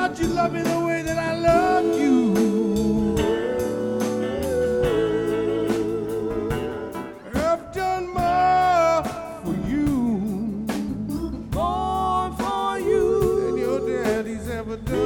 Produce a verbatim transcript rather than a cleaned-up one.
thought you loved me the way that I loved you. I've done more for you, more for you than your daddy's ever done.